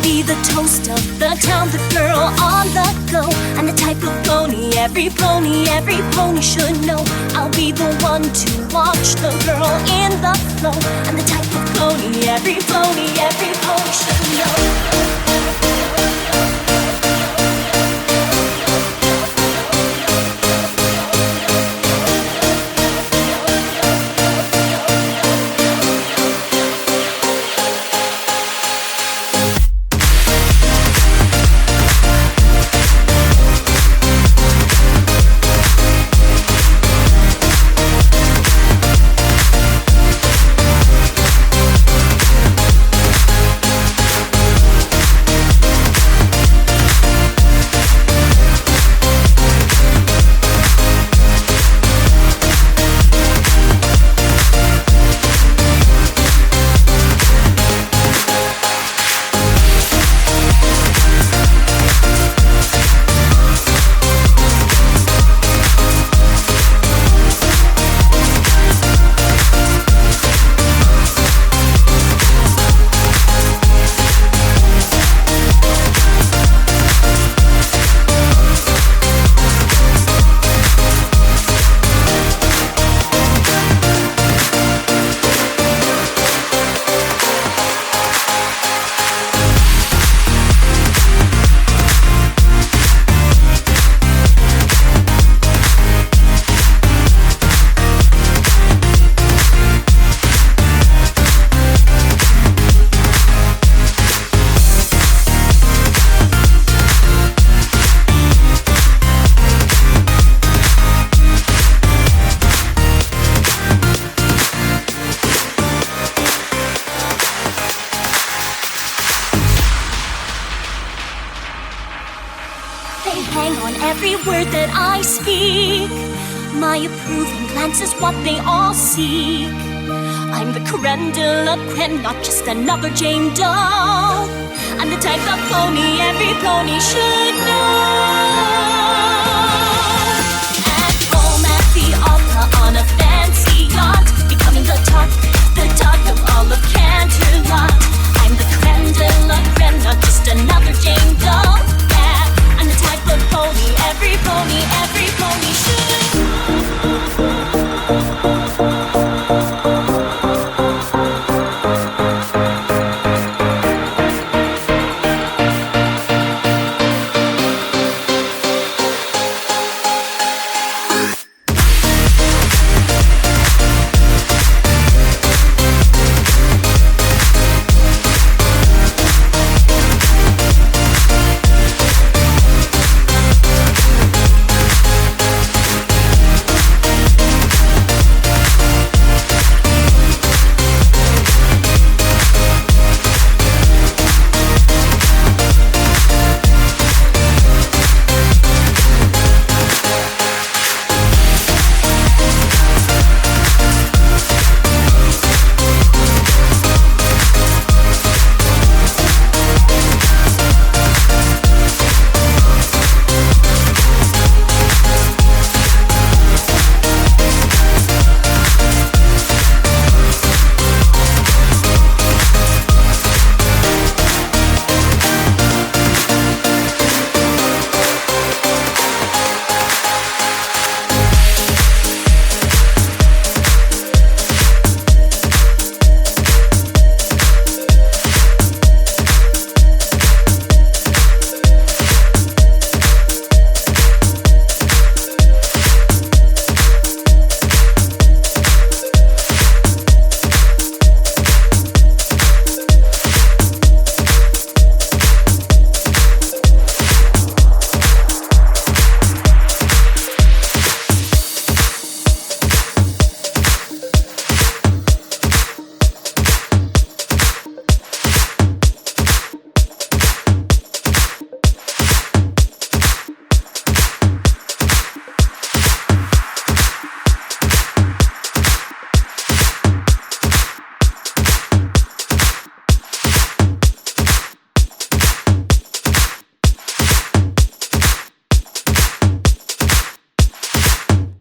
be the toast of the town, the girl on the go. I'm the type of every pony should know. I'll be the one to watch the girl in the flow. I'm the type of pony every pony should know. They hang on every word that I speak. My approving glance is what they all seek. I'm the creme de la creme, not just another Jane Doe. I'm the type of pony every pony should know. At home at the opera on a fancy yacht, becoming the talk of all of Canterlot. I'm the creme de la creme, not just another Jane Doe. Yeah, I'm the type of pony every pony